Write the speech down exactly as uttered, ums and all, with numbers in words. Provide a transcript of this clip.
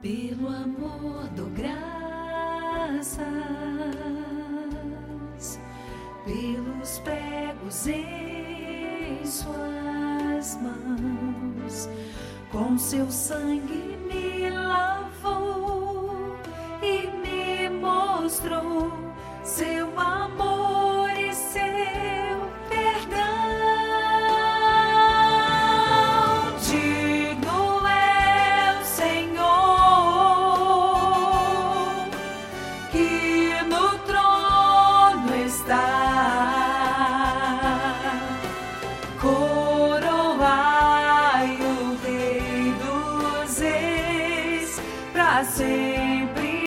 Pelo amor dou graças, pelos pregos em suas mãos, com seu sangue me lavou e me mostrou seu amor.